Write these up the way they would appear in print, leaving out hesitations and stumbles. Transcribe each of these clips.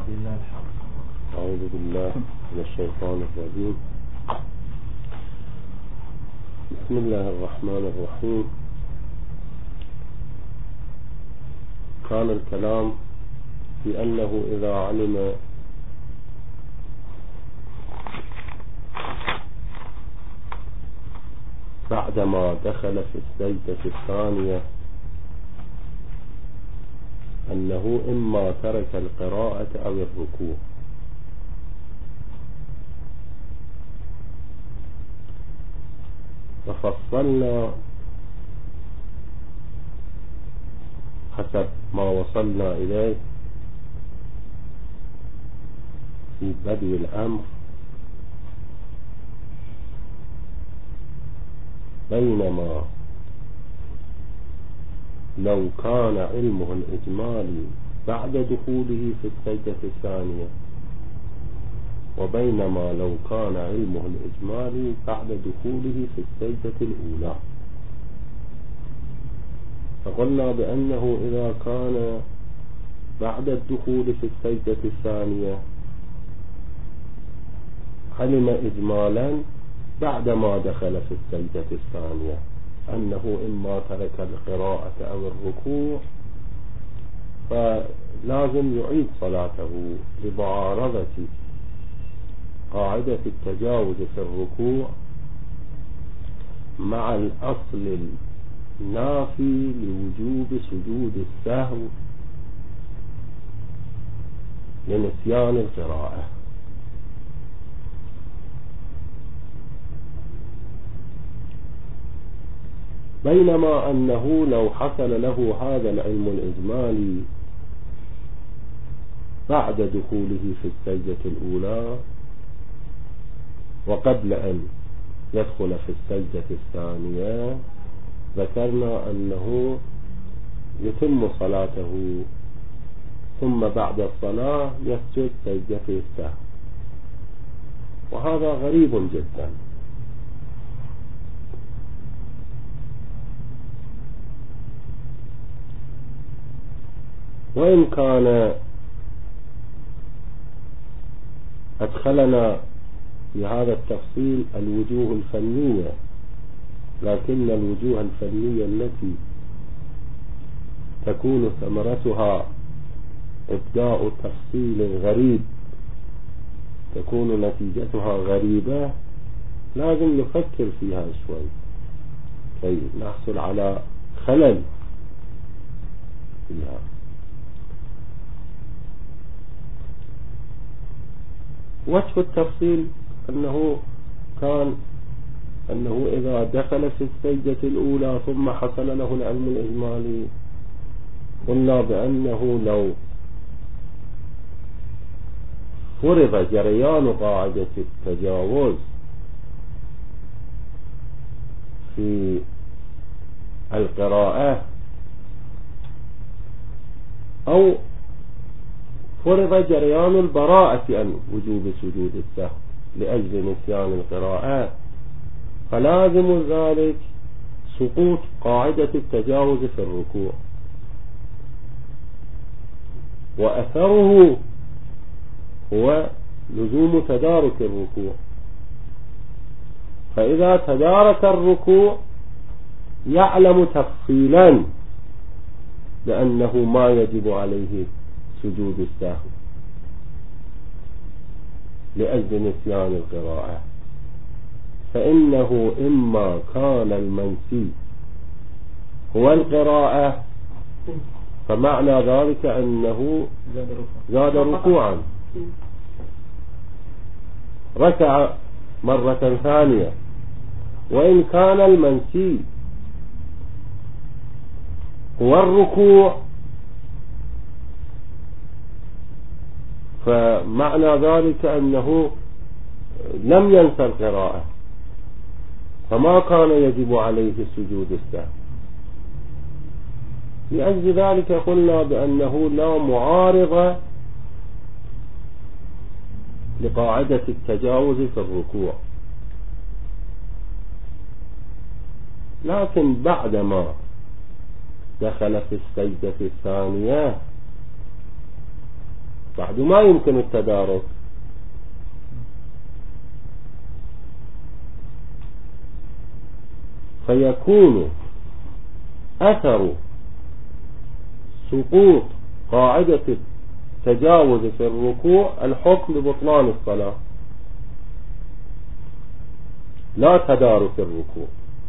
أعوذ بالله من الشيطان الرجيم. بسم الله الرحمن الرحيم. كان الكلام في أنه إذا علم بعدما دخل في السجدة الثانية أنه إما ترك القراءة أو الركوع، ففصلنا حسب ما وصلنا إليه في بدء الأمر بينما لو كان علمه الإجمالي بعد دخوله في السجدة الثانية، وبينما لو كان علمه الإجمالي بعد دخوله في السجدة الأولى. فقلنا بأنه إذا كان بعد الدخول في السجدة الثانية علم إجمالا بعدما دخل في السجدة الثانية أنه إما ترك القراءة أو الركوع، فلازم يعيد صلاته لمعارضة قاعدة التجاوز في الركوع مع الأصل النافي لوجوب سجود السهو لنسيان القراءة. بينما أنه لو حصل له هذا العلم الإجمالي بعد دخوله في السجدة الأولى وقبل أن يدخل في السجدة الثانية، ذكرنا أنه يتم صلاته ثم بعد الصلاة يسجد سجدة السهو، وهذا غريب جدا. وإن كان أدخلنا في هذا التفصيل الوجوه الفنية، لكن الوجوه الفنية التي تكون ثمرتها إبداء تفصيل غريب تكون نتيجتها غريبة، لازم نفكر فيها شوي كي نحصل على خلل فيها. وجه التفصيل أنه إذا دخل في السجدة الأولى ثم حصل له العلم الإجمالي، قلنا بأنه لو فرض جريان قاعدة التجاوز في القراءة أو فرض جريان البراءة عن وجوب سجود السهو لأجل نسيان القراءة، فلازم ذلك سقوط قاعدة التجاوز في الركوع، وأثره هو لزوم تدارك الركوع. فإذا تدارك الركوع يعلم تفصيلا بأنه ما يجب عليه سجود السهو لأجل نسيان القراءة، فإنه إما كان المنسي هو القراءة، فمعنى ذلك أنه زاد ركوعا، ركع مرة ثانية. وإن كان المنسي هو الركوع، فمعنى ذلك أنه لم ينسى القراءة، فما كان يجب عليه سجود السهو. لأجل ذلك قلنا بأنه لا معارضة لقاعدة التجاوز في الركوع، لكن بعدما دخل في السجدة الثانية بعد ما يمكن التدارك. فيكون أثر سقوط قاعدة التجاوز في الركوع الحكم ببطلان الصلاة، لا تدارك الركوع.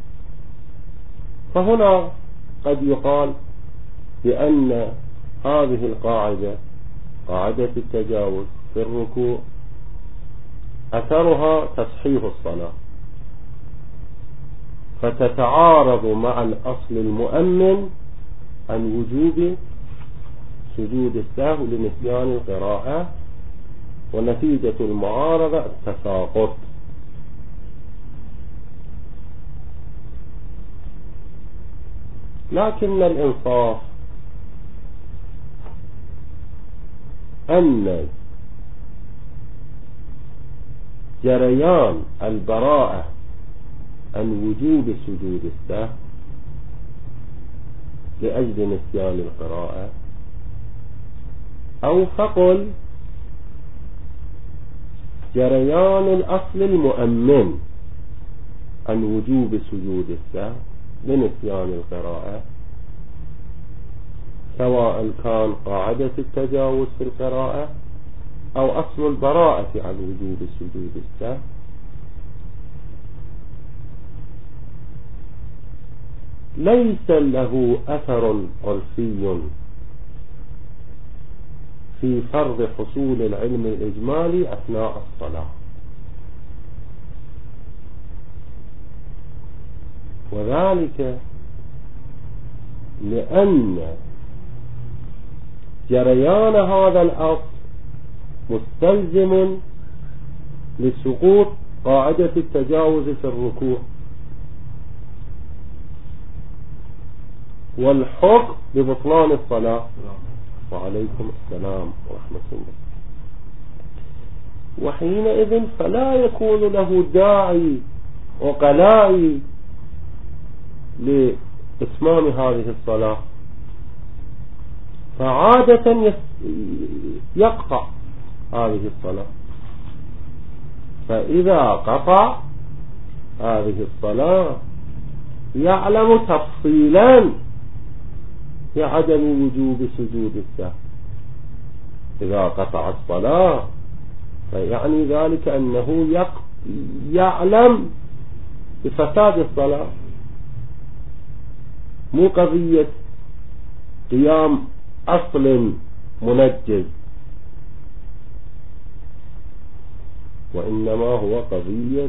فهنا قد يقال بأن هذه القاعدة، قاعدة التجاوز في الركوع، أثرها تصحيح الصلاة، فتتعارض مع الأصل المؤمن عن وجوب سجود السهو لنسيان القراءة، ونتيجة المعارضة التساقط. لكن الإنصاف أن جريان البراءة عن وجوب سجود السهو لأجل نسيان القراءة، أو فقل جريان الأصل المؤمن عن وجوب سجود السهو لنسيان القراءة، سواء كان قاعدة التجاوز في القراءة أو أصل البراءة عن وجوب سجود السهو، ليس له أثر عرفي في فرض حصول العلم الإجمالي أثناء الصلاة. وذلك لأن جريان هذا الأصل مستلزم لسقوط قاعدة التجاوز في الركوع، والحكم ببطلان الصلاة. وعليكم السلام ورحمة الله. وحينئذ فلا يكون له داعي عقلائي لإتمام هذه الصلاة، فعادة يقطع هذه الصلاة. فإذا قطع هذه الصلاة يعلم تفصيلا بعدم وجوب سجود السهو. إذا قطع الصلاة فيعني ذلك أنه يعلم بفساد الصلاة، مو قضية قيام أصل منجز، وإنما هو قضية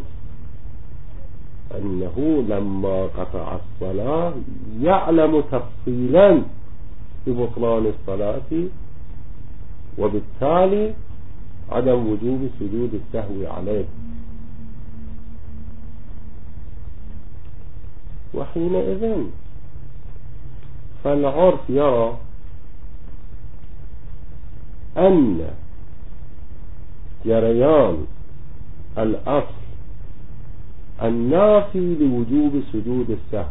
أنه لما قطع الصلاة يعلم تفصيلا ببطلان الصلاة، وبالتالي عدم وجوب سجود السهو عليه. وحينئذ فالعرف يرى أن جريان الأصل النافي لوجوب سجود السهو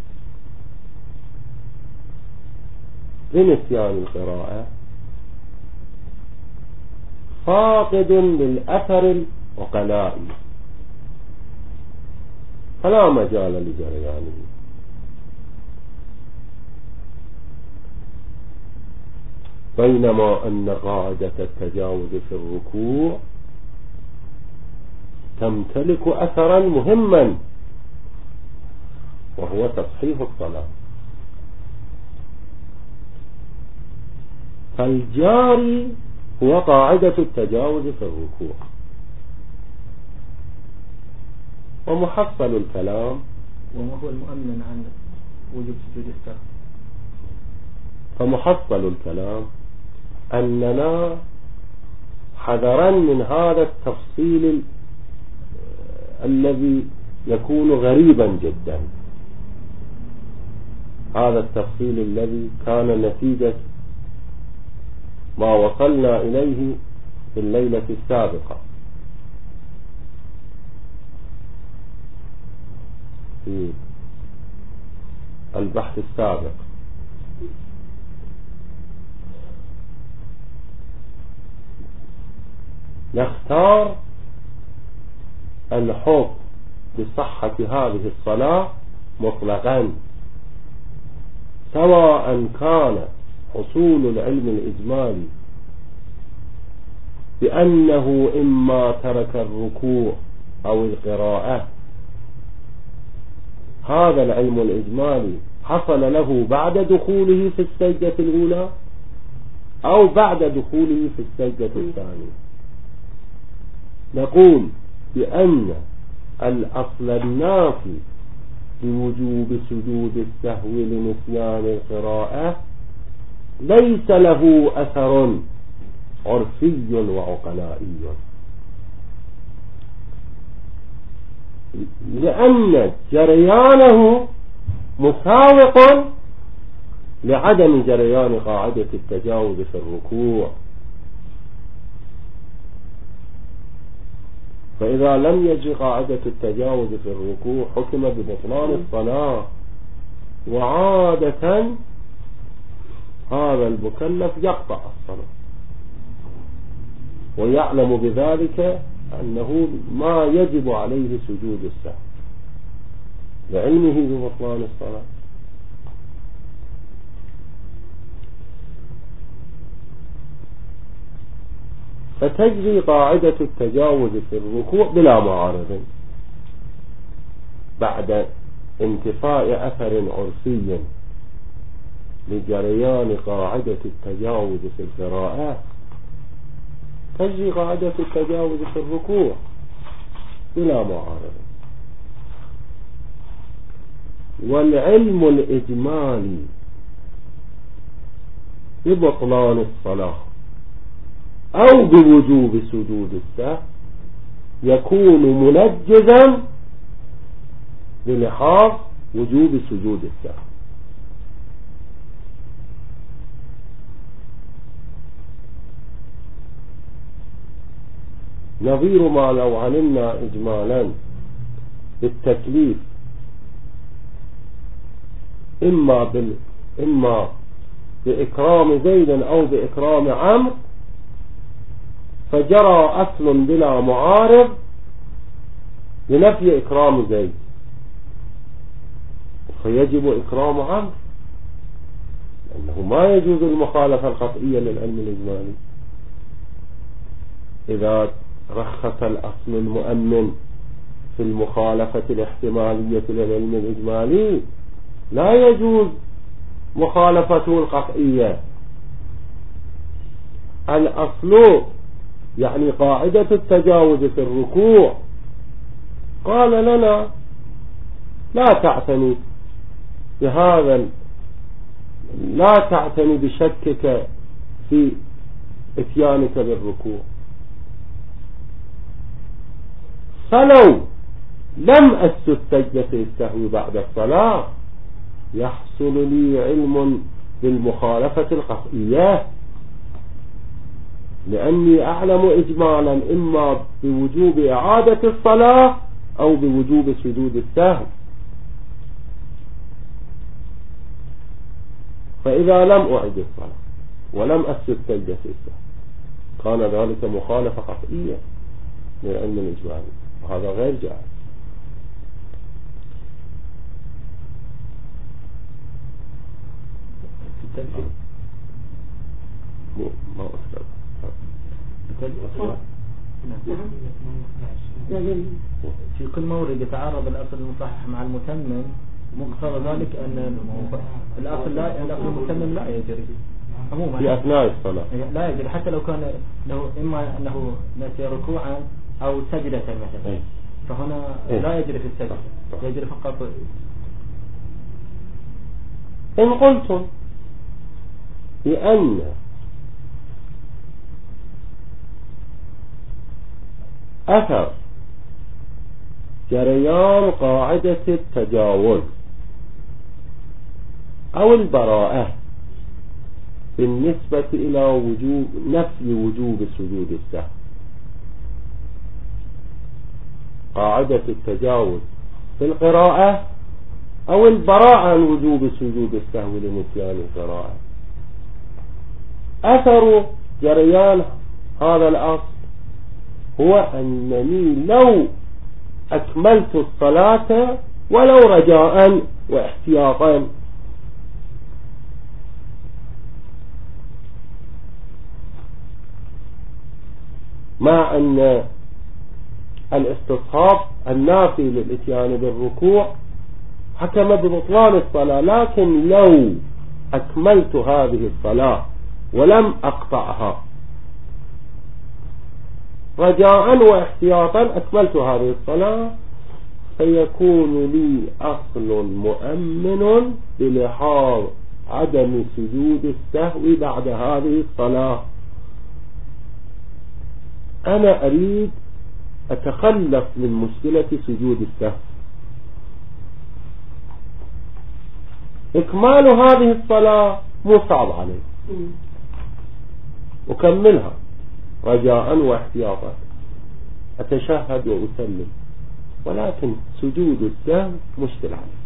بنسيان القراءة فاقد للأثر العقلائي، فلا مجال لجريانه. بينما أن قاعدة التجاوز في الركوع تمتلك أثرا مهما، وهو تصحيح الصلاة. فالجاري هو قاعدة التجاوز في الركوع. ومحصل الكلام، وما هو المؤمن عن وجوب سجود السهو؟ فمحصل الكلام أننا حذرا من هذا التفصيل الذي يكون غريبا جدا، هذا التفصيل الذي كان نتيجة ما وصلنا إليه في الليلة السابقة في البحث السابق. نختار الحكم بصحة هذه الصلاة مطلقا، سواء كان حصول العلم الإجمالي بأنه إما ترك الركوع أو القراءة، هذا العلم الإجمالي حصل له بعد دخوله في السجدة الأولى أو بعد دخوله في السجدة الثانية. نقول بأن الأصل النافي بوجوب سجود السهو لنسيان القراءة ليس له أثر عرفي وعقلائي، لأن جريانه مساوق لعدم جريان قاعدة التجاوز في الركوع. فإذا لم يجري قاعدة التجاوز في الركوع حكم ببطلان الصلاة، وعادة هذا المكلف يقطع الصلاة ويعلم بذلك أنه ما يجب عليه سجود السهو لعلمه ببطلان الصلاة. فتجري قاعدة التجاوز في الركوع بلا معارض بعد انتفاء أثر عرفي لجريان قاعدة التجاوز في القراءة، تجري قاعدة التجاوز في الركوع بلا معارض. والعلم الإجمالي ببطلان الصلاة أو بوجوب سجود السهو يكون منجزا للحاظ وجوب سجود السهو. نظير ما لو علمنا إجمالا بالتكليف إما بإكرام زيد أو بإكرام عمرو، فجرى أصل بلا معارض لنفي إكرام زيد، فيجب إكرام عمرو لأنه ما يجوز المخالفة القطعية للعلم الإجمالي. إذا رخص الأصل المؤمن في المخالفة الاحتمالية للعلم الإجمالي لا يجوز مخالفته القطعية. الأصل يعني قاعدة التجاوز في الركوع قال لنا لا تعتني بهذا، لا تعتني بشكك في اتيانك بالركوع، فلو لم أسجد سجدة السهو بعد الصلاة يحصل لي علم بالمخالفة القطعية، لأني أعلم إجمالا إما بوجوب إعادة الصلاة أو بوجوب سجود السهو. فإذا لم أعد الصلاة ولم أسجد سجدة السهو كان ذلك مخالفة قطعية للعلم الإجمالي، وهذا غير جائز. ما أسلم في كل مورد يتعارض الأصل المصحح مع المتمم، مقتضى ذلك أن الأصل المتمم لا يجري عموما في أثناء الصلاة، لا يجري حتى لو كان له إما أنه نسي ركوعا أو سجدة مثلا، فهنا لا يجري في السجد، يجري فقط. إن قلتم بأن أثر جريان قاعدة التجاوز أو البراءة بالنسبة إلى نفي وجوب سجود السهو، قاعدة التجاوز في القراءة أو البراءة عن وجوب سجود السهو لنسيان القراءة، أثر جريان هذا الأصل هو أنني لو أكملت الصلاة ولو رجاء واحتياطا، مع أن الاستصحاب النافي للإتيان بالركوع حكم ببطلان الصلاة، لكن لو أكملت هذه الصلاة ولم أقطعها رجاء واحتياطا أكملت هذه الصلاة، فيكون لي أصل مؤمن بلحاظ عدم سجود السهو بعد هذه الصلاة. أنا أريد أتخلص من مشكلة سجود السهو. إكمال هذه الصلاة مو صعب علي، أكملها رجاء واحتياطا، أتشهد وأسلم، ولكن سجود السهو مشكلة علي.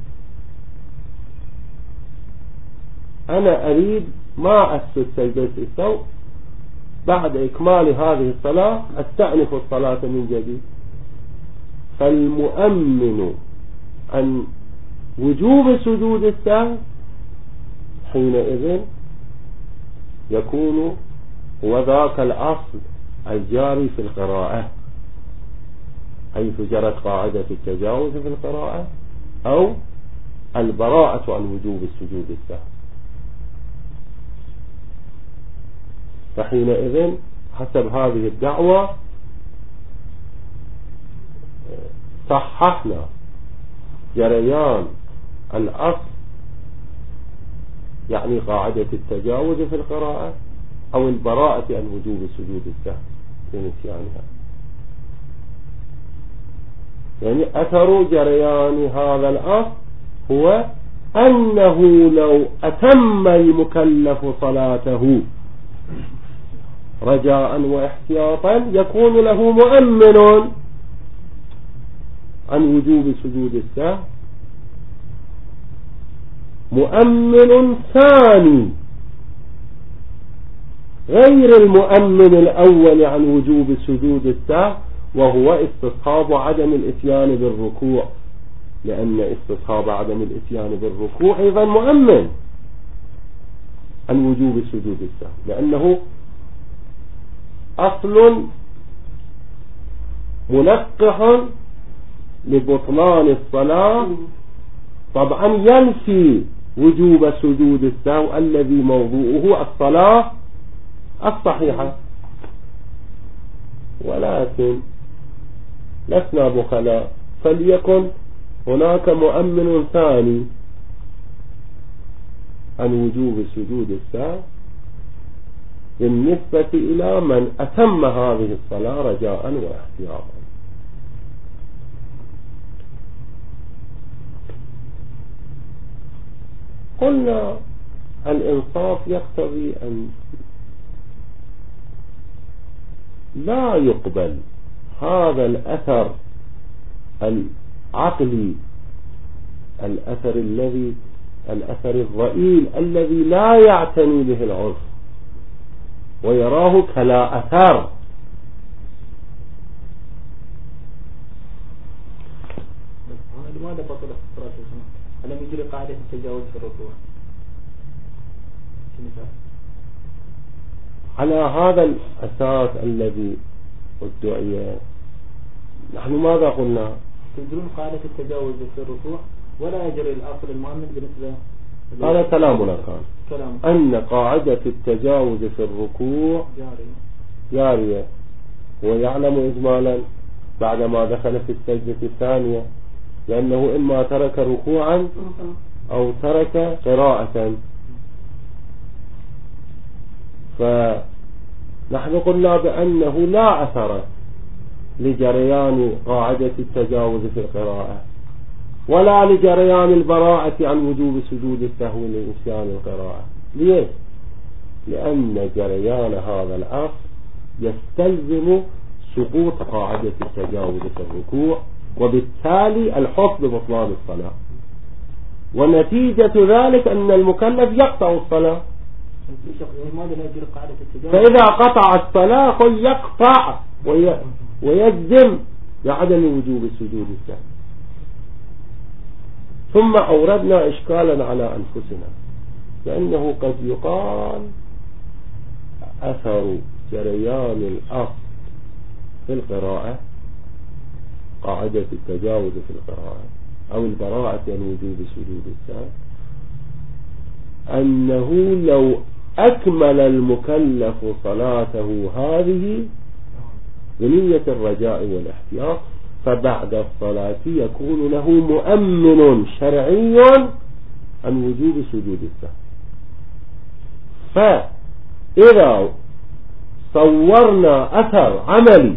أنا أريد ما أسجد سجدة السهو، بعد إكمال هذه الصلاة أستأنف الصلاة من جديد. فالمؤمن عن وجوب سجود السهو حينئذ يكون هو ذاك الأصل الجاري في القراءة، حيث جرت قاعدة التجاوز في القراءة أو البراءة عن وجوب السجود السهو. فحينئذ حسب هذه الدعوة صححنا جريان الأصل، يعني قاعدة التجاوز في القراءة أو البراءة عن وجوب سجود السهو في نسيانها. يعني أثر جريان هذا الأصل هو أنه لو أتم المكلف صلاته رجاء واحتياطا يكون له مؤمن عن وجوب سجود السهو، مؤمن ثاني غير المؤمن الأول عن وجوب سجود السهو، وهو استصحاب عدم الاتيان بالركوع، لأن استصحاب عدم الاتيان بالركوع أيضا مؤمن عن وجوب سجود السهو، لأنه أصل منقح لبطلان الصلاة، طبعا ينفي وجوب سجود السهو الذي موضوعه الصلاة الصحيحة. ولكن لسنا بخلاء، فليكن هناك مؤمن ثاني عن وجوب سجود السهو بالنسبة إلى من أتم هذه الصلاة رجاء واحتياطا. قلنا الإنصاف يقتضي أن لا يقبل هذا الأثر العقلي، الأثر الضئيل الذي لا يعتني به العرف ويراه كلا أثر. لماذا بطل الصلاة؟ ألم يجري قاعدة التجاوز في الركوع؟ على هذا الأساس الذي ادعي، نحن ماذا قلنا؟ تدرون قاعدة التجاوز في الركوع ولا يجري الأصل المؤمن بالنسبة. هذا كلامنا كان أن قاعدة التجاوز في الركوع جارية، ويعلم إجمالا بعدما دخل في السجدة الثانية، لأنه إما ترك ركوعا أو ترك قراءة. فنحن قلنا بأنه لا أثر لجريان قاعدة التجاوز في القراءة ولا لجريان البراءة عن وجوب سجود السهو لنسيان القراءة. ليش؟ لأن جريان هذا الأصل يستلزم سقوط قاعدة التجاوز في الركوع، وبالتالي الحكم ببطلان الصلاة، ونتيجة ذلك أن المكلف يقطع الصلاة. فإذا قطع الصلاة يقطع ويجزم بعدم وجوب سجود السهو. ثم أوردنا إشكالا على أنفسنا، لأنه قد يقال أثر جريان الأصل في القراءة، قاعدة التجاوز في القراءة أو البراءة عن وجوب سجود السهو، أنه لو أكمل المكلف صلاته هذه بنية الرجاء والاحتياط فبعد الصلاة يكون له مؤمن شرعي عن وجوب سجود السهو. فإذا صورنا أثر عملي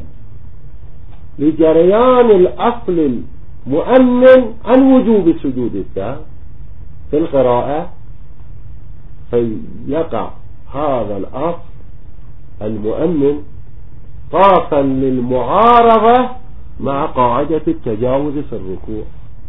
لجريان الأصل المؤمن عن وجوب سجود السهو في القراءة، فيقع هذا الأصل المؤمن طاقا للمعارضة مع قاعدة التجاوز في الركوع،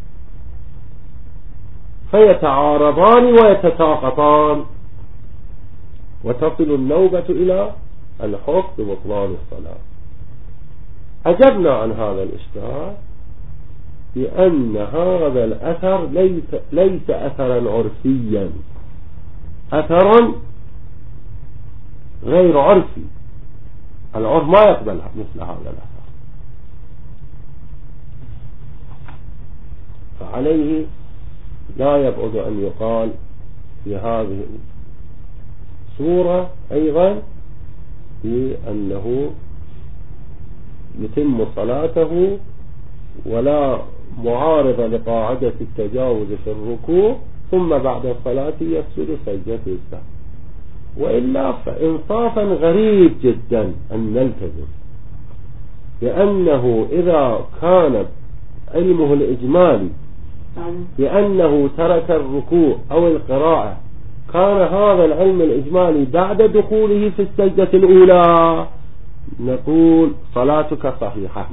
فيتعارضان ويتساقطان وتصل النوبة إلى الحكم ببطلان الصلاة. أجبنا عن هذا الإشكال بأن هذا الأثر ليس أثرا عرفيا، أثر غير عرفي، العرف ما يقبل مثل هذا الأثر، فعليه لا يبعد أن يقال في هذه الصورة أيضا بأنه يتم صلاته ولا معارض لقاعدة التجاوز في الركوع، ثم بعد الصلاة يسجد سجدة السهو. وإلا فإنصافا غريب جدا أن نلتزم، لأنه إذا كان علمه الإجمالي بأنه ترك الركوع أو القراءة كان هذا العلم الإجمالي بعد دخوله في السجدة الأولى نقول صلاتك صحيحة،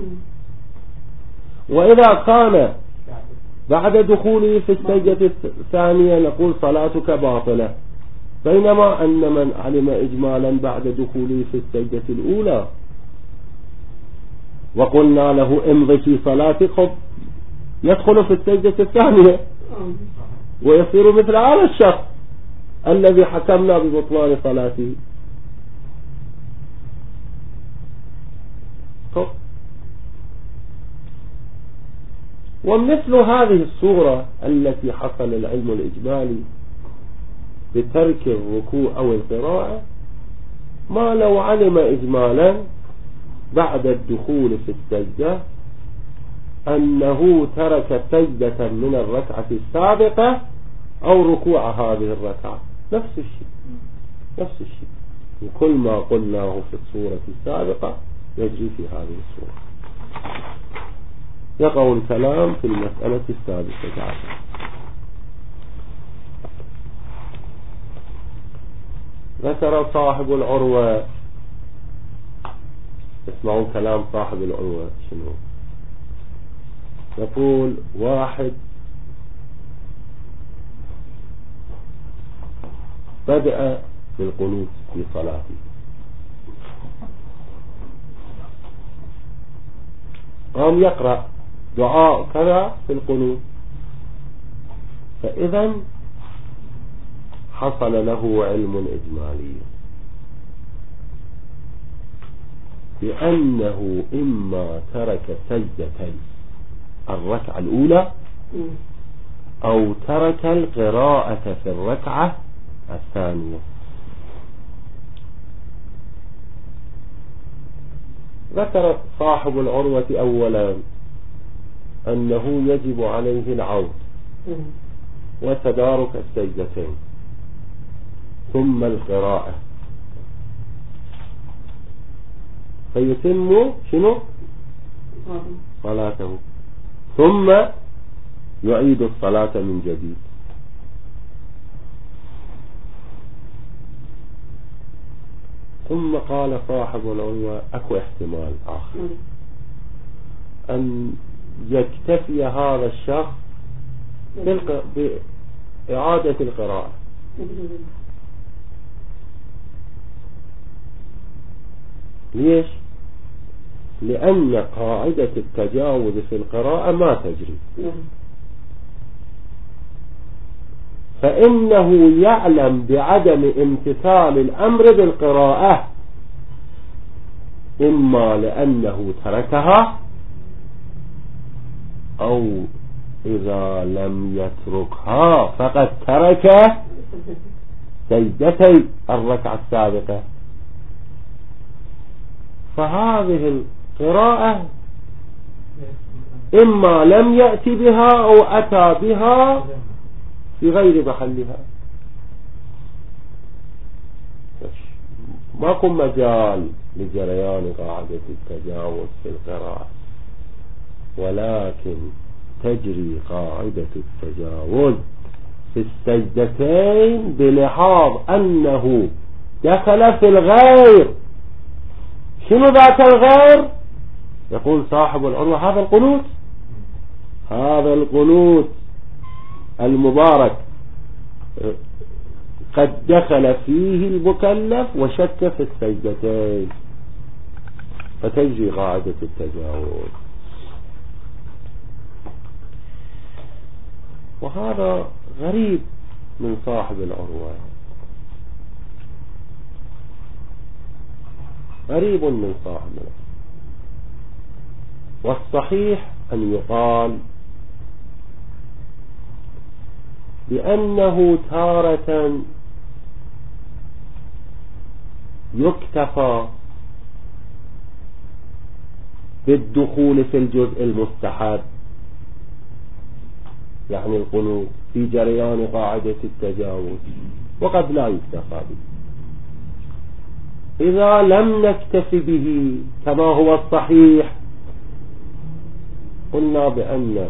وإذا كان بعد دخوله في السجدة الثانية نقول صلاتك باطلة. بينما أن من علم إجمالا بعد دخوله في السجدة الأولى وقلنا له امضي في صلاتك يدخل في السجدة الثانية ويصير مثل هذا الشخص الذي حكمنا ببطلان صلاته. ومثل هذه الصورة التي حصل العلم الإجمالي بترك الركوع أو القراءة، ما لو علم إجمالا بعد الدخول في السجدة أنه ترك سجدة من الركعة السابقة أو ركوع هذه الركعة، نفس الشيء وكل ما قلناه في الصورة السابقة يجري في هذه الصورة. يقع الكلام في المسألة السادسة عشر. ذكر صاحب العروة، اسمعوا كلام صاحب العروة شنو يقول. واحد بدأ بالقنوت في صلاته، قام يقرأ دعاء كذا في القنوت، فإذا حصل له علم إجمالي بأنه إما ترك سجدتي الركعة الأولى أو ترك القراءة في الركعة الثانية. ذكر صاحب العروة أولا أنه يجب عليه العود وتدارك السجدتين ثم القراءة، فيتم شنو صلاته ثم يعيد الصلاة من جديد. ثم قال صاحب العروة أكو احتمال آخر أن يكتفي هذا الشخص بإعادة القراءة، ليش؟ لأن قاعدة التجاوز في القراءة ما تجري، فإنه يعلم بعدم امتثال الأمر بالقراءة، إما لأنه تركها، أو إذا لم يتركها فقد ترك سجدتي الركعة السابقة. فهذه القراءة إما لم يأتي بها أو أتى بها في غير محلها، ماكو مجال لجريان قاعدة التجاوز في القراءة، ولكن تجري قاعدة التجاوز في السجدتين بلحاظ أنه دخل في الغير. شنو ذاك الغير؟ يقول صاحب العروة هذا القنوت، هذا القنوت المبارك قد دخل فيه المكلف وشك في السجدتين، فتجري قاعدة التجاوز. وهذا غريب من صاحب العروة، غريب من صاحب العروة. والصحيح أن يقال بأنه تارة يكتفى بالدخول في الجزء المستحب، يعني القنوت في جريان قاعدة التجاوز، وقد لا يكتفى به. إذا لم نكتفي به كما هو الصحيح، قلنا بأن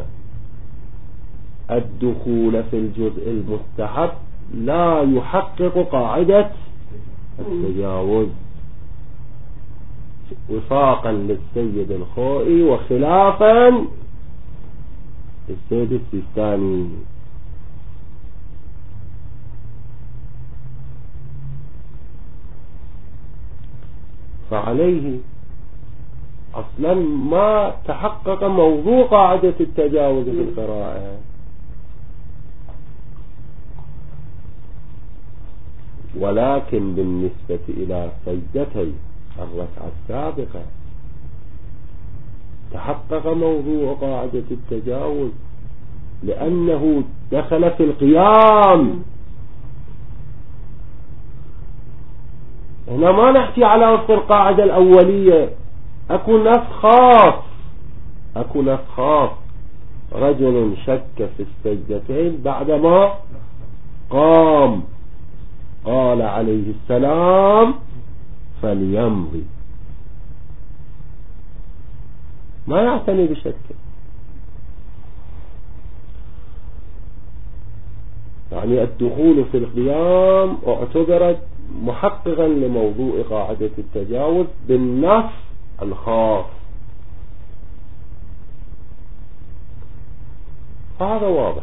الدخول في الجزء المستحب لا يحقق قاعدة التجاوز، وفاقا للسيد الخوئي وخلافا للسيد السيستاني. فعليه أصلا ما تحقق موضوع قاعدة التجاوز في القراءة. ولكن بالنسبة إلى سجدتي الركعة السابقة تحقق موضوع قاعدة التجاوز، لأنه دخل في القيام. هنا ما نحكي على وفق القاعدة الأولية، أكو نص خاص، رجل شك في السجدتين بعدما قام، قال عليه السلام فليمضي، ما يعتني بشك. يعني الدخول في القيام اعتبرت محققا لموضوع قاعدة التجاوز بالنص الخاص. هذا واضح.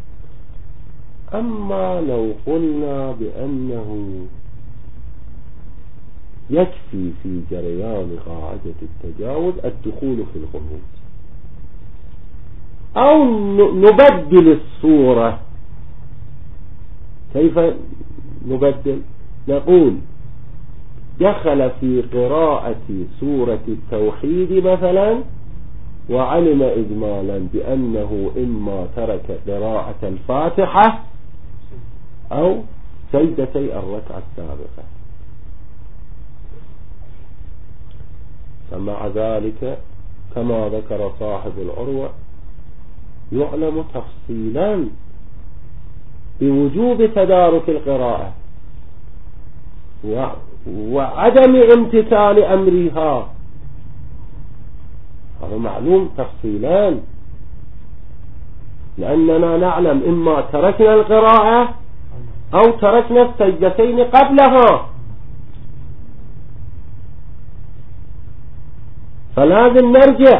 أما لو قلنا بأنه يكفي في جريان قاعدة التجاوز الدخول في القنوت، أو نبدل الصورة. كيف نبدل؟ نقول دخل في قراءة سورة التوحيد مثلا، وعلم إجمالا بأنه إما ترك قراءة الفاتحة أو سجدتي الركعة السابقة، فمع ذلك كما ذكر صاحب العروة يعلم تفصيلا بوجوب تدارك القراءة وعدم امتثال أمرها. هذا معلوم تفصيلان، لأننا نعلم إما تركنا القراءة أو تركنا السجدتين قبلها، فلازم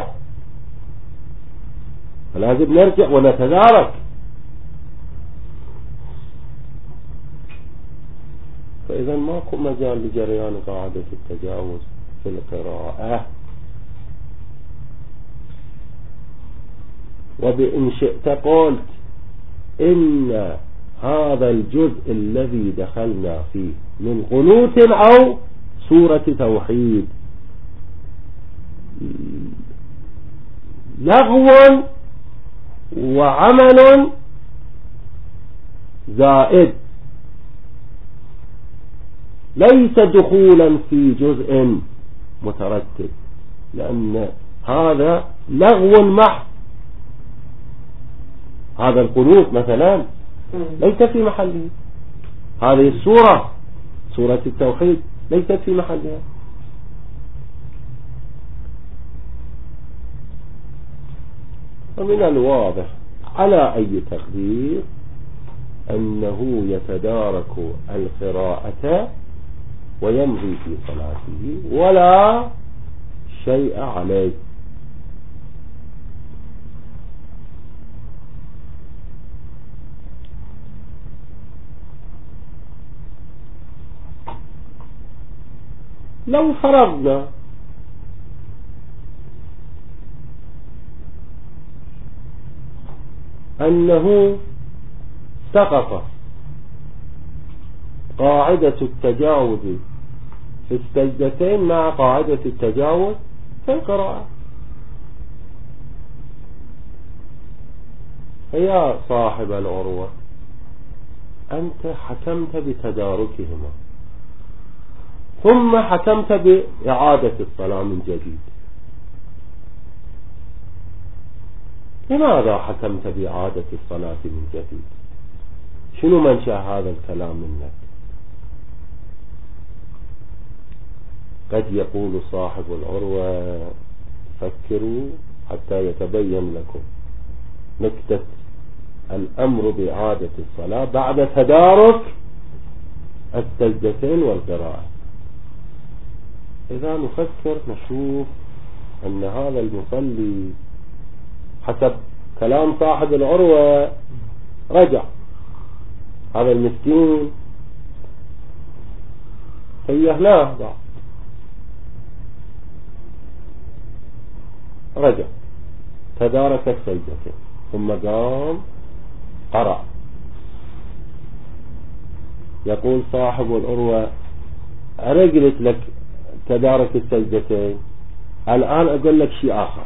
نرجع ونتدارك. فإذا ماكو مجال لجريان قاعدة التجاوز في القراءة. وبإن شئت قلت إن هذا الجزء الذي دخلنا فيه من قنوت أو سورة توحيد لغو وعمل زائد، ليس دخولا في جزء مترتب، لأن هذا لغو محض. هذا القنوت مثلا ليس في محله، هذه السورة سورة التوحيد ليست في محلها. ومن الواضح على أي تقدير أنه يتدارك القراءة ويمضي في صلاته ولا شيء عليه. لو فرضنا أنه سقط قاعدة التجاوز في السجدتين مع قاعدة التجاوز في القراءة، يا صاحب العروة أنت حكمت بتداركهما ثم حكمت بإعادة الصلاة من جديد، لماذا حكمت بإعادة الصلاة من جديد؟ شنو منشأ هذا الكلام منك؟ قد يقول صاحب العروة فكروا حتى يتبين لكم نكتة الأمر بإعادة الصلاة بعد تدارك السجدتين والقراءة. إذا نفكر نشوف أن هذا المصلي حسب كلام صاحب العروة رجع، هذا المسكين سيهناه بعض، رجع تدارك السجدتين ثم قام قرأ. يقول صاحب العروة أنا قلت لك تدارك السجدتين، الآن أقول لك شيء آخر،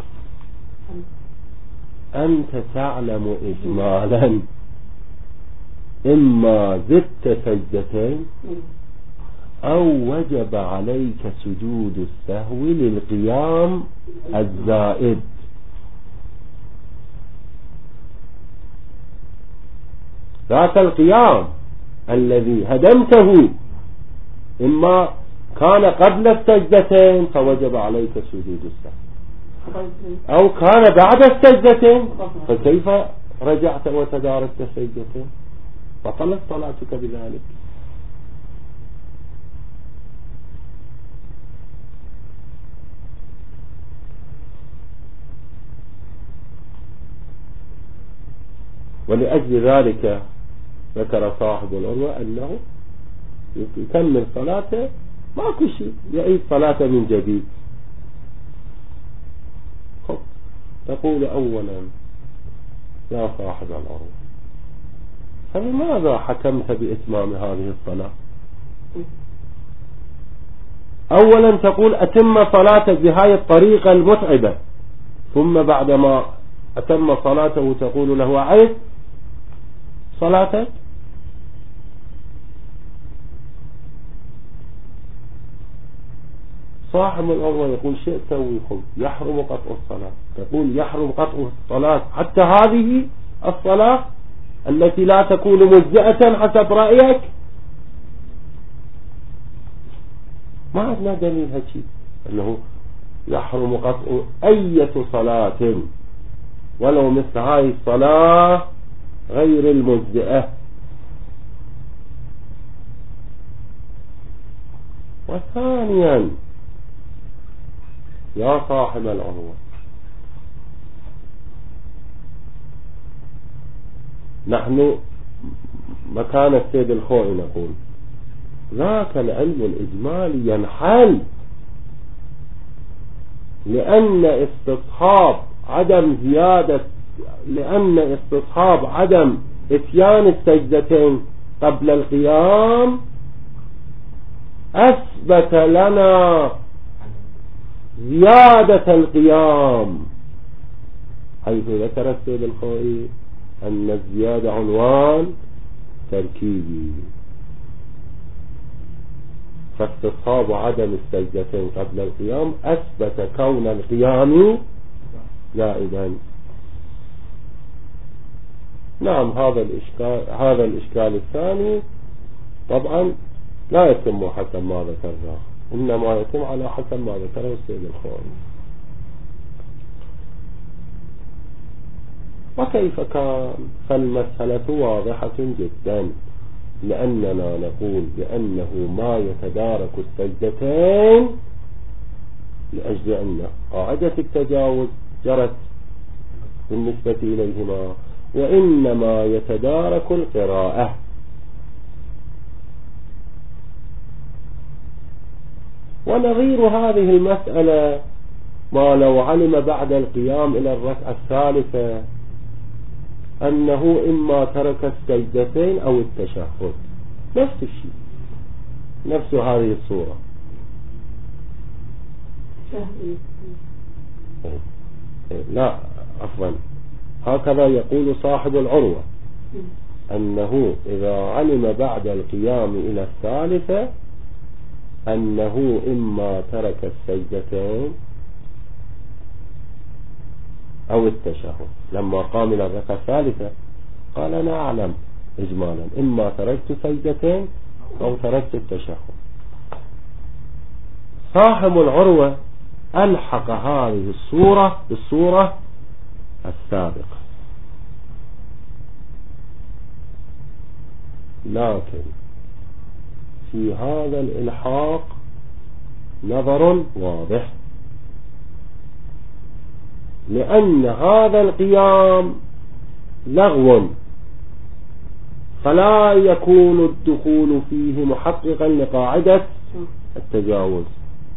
أنت تعلم إجمالا إما زدت سجدتين أو وجب عليك سجود السهو للقيام الزائد. ذات القيام الذي هدمته إما كان قبل السجدتين فوجب عليك سجود السهو، أو كان بعد السجدتين فكيف رجعت وتداركت السجدتين؟ بطلت صلاتك بذلك. ولأجل ذلك ذكر صاحب العروة أنه يكمل صلاته ماكو شيء، يعيد صلاته من جديد. تقول أولا يا صاحب العروة فلماذا حكمت بإتمام هذه الصلاة؟ أولا تقول أتم صلاتك بهذه الطريقة المتعبة، ثم بعدما أتم صلاته تقول له أعيد صلاتك. صاحب العروة يقول شيء تسوي خذ، يحرم قطع الصلاة، تقول يحرم قطع الصلاة حتى هذه الصلاة التي لا تكون مجزئة حسب رأيك؟ ما عندنا دليل هالشيء أنه يحرم قطع أي صلاة ولو مثل هاي الصلاة غير المجزئة. وثانيا يا صاحب العروة نحن مكان السيد الخوئي نقول ذاك العلم الإجمالي ينحل، لأن استصحاب عدم زيادة لأن استصحاب عدم اتيان السجدتين قبل القيام أثبت لنا زيادة القيام، حيث ذكر السيد الخوئي أن الزيادة عنوان تركيبي، فاستصحاب عدم السجدتين قبل القيام أثبت كون القيام زائدا. نعم، هذا الإشكال الثاني طبعا لا يتم حسب ما ذكرنا، إنما يتم على حسب ما ذكره السيد الخوئي. وكيف كان؟ فالمسألة واضحة جدا، لأننا نقول بأنه ما يتدارك السجدتين لأجل أن قاعدة التجاوز جرت بالنسبة إليهما، وإنما يتدارك القراءة. ونظير هذه المسألة ما لو علم بعد القيام إلى الركعة الثالثة أنه إما ترك السجدتين أو التشهد، نفس الشيء، نفس هذه الصورة. لا عفوا، هكذا يقول صاحب العروة، أنه إذا علم بعد القيام إلى الثالثة أنه إما ترك السجدتين أو التشهد، لما قام إلى الركعة الثالثة قال أنا أعلم إجمالا إما تركت سجدتين أو تركت التشهد. صاحب العروة ألحق هذه الصورة بالصورة السابقة، لكن في هذا الإلحاق نظر واضح، لأن هذا القيام لغو، فلا يكون الدخول فيه محققا لقاعدة التجاوز،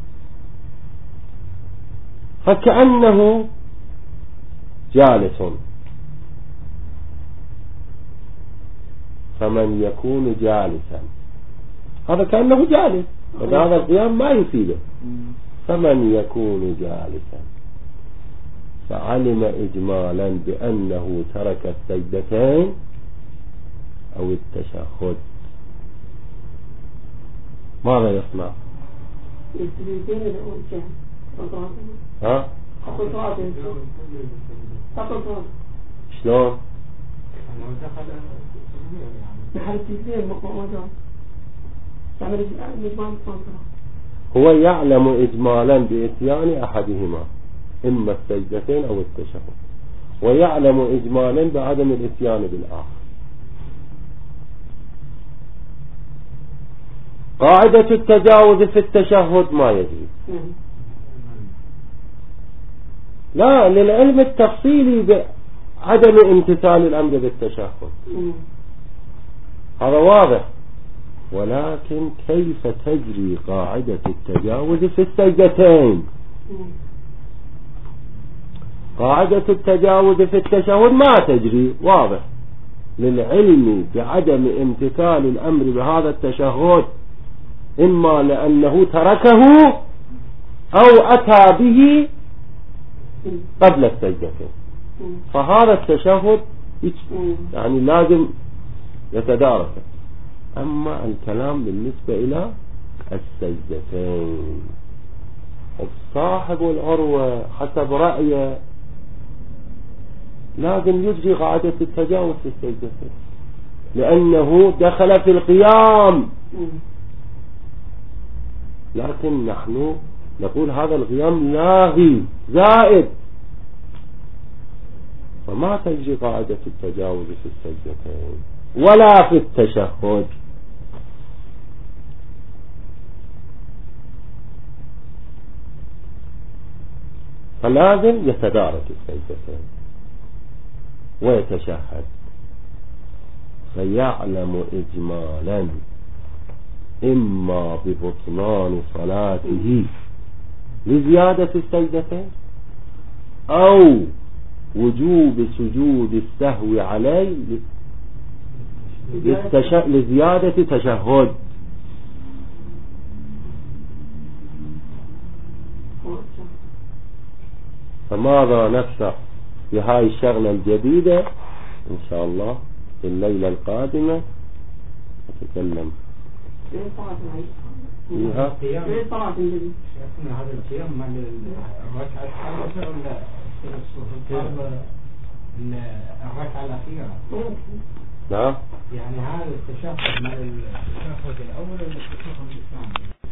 فكأنه جالس، فمن يكون جالسا هذا كأنه جالس، وهذا القيام ما يفيده، فمن يكون جالسا فعلم إجمالا بأنه ترك السجدتين أو التشهد، ماذا يصنع؟ ها؟ شلون؟ هو يعلم إجمالا بإتيان أحدهما، إما السجدتين أو التشهد، ويعلم إجمالا بعدم الإتيان بالآخر. قاعدة التجاوز في التشهد ما يجري، لا، للعلم التفصيلي بعدم امتثال الأمر بالتشهد، هذا واضح، ولكن كيف تجري قاعدة التجاوز في السجدتين؟ قاعدة التجاوز في التشهد ما تجري، واضح، للعلم بعدم امتثال الأمر بهذا التشهد، إما لأنه تركه أو أتى به قبل السجدتين، فهذا التشهد يعني لازم يتدارك. أما الكلام بالنسبة إلى السجدتين، صاحب العروة حسب رأيه لازم يجري قاعدة التجاوز في السجدتين، لأنه دخل في القيام، لكن نحن نقول هذا القيام لاغي زائد، فما تجري قاعدة التجاوز في السجدتين ولا في التشهد. فلازم يتدارك السجدتين ويتشهد، فيعلم إجمالا إما ببطلان صلاته لزيادة السجدتين أو وجوب سجود السهو عليه لزيادة تشهد. فماذا نفسر في هاي الشغلة الجديدة إن شاء الله في الليلة القادمة نتكلم فيها. هذا القيام مع الركعة الثالثة ولا الركعة الأخيرة؟ نعم. يعني هذا التشهد مع التشهد الأول ولا التشهد الثاني؟